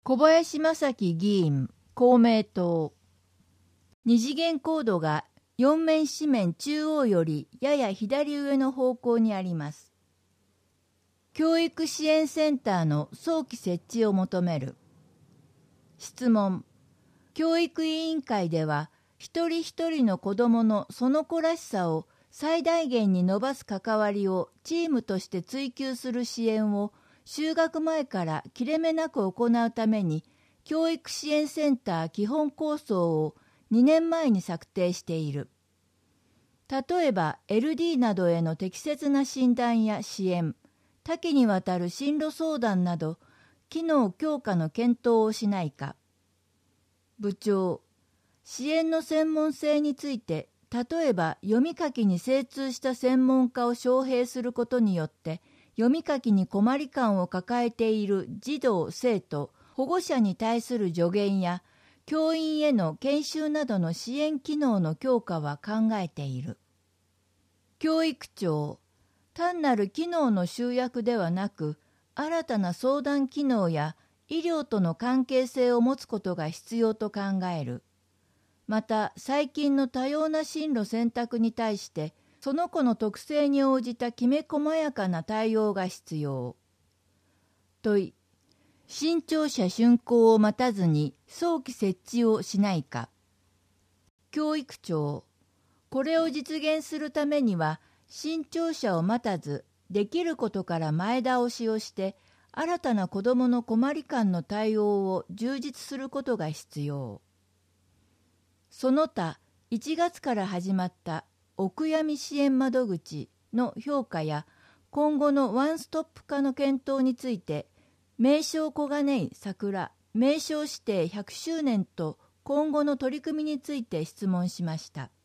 小林正樹議員、公明党。二次元コードが4面紙面中央よりやや左上の方向にあります。教育支援センターの早期設置を求める。質問。教育委員会では、一人一人の子どものその子らしさを最大限に伸ばす関わりをチームとして追求する支援を就学前から切れ目なく行うために、教育支援センター基本構想を2年前に策定している。例えば LD などへの適切な診断や支援、多岐にわたる進路相談など、機能強化の検討をしないか。部長、支援の専門性について、例えば読み書きに精通した専門家を招聘することによって、読み書きに困り感を抱えている児童・生徒、保護者に対する助言や、教員への研修などの支援機能の強化は考えている。教育庁、単なる機能の集約ではなく、新たな相談機能や医療との関係性を持つことが必要と考える。また、最近の多様な進路選択に対して、その子の特性に応じたきめ細やかな対応が必要。問い、新庁舎竣工を待たずに早期設置をしないか。教育庁、これを実現するためには、新庁舎を待たず、できることから前倒しをして、新たな子どもの困り感の対応を充実することが必要。その他、1月から始まったお悔やみ支援窓口の評価や今後のワンストップ化の検討について、名称小金井桜名称指定100周年と今後の取り組みについて質問しました。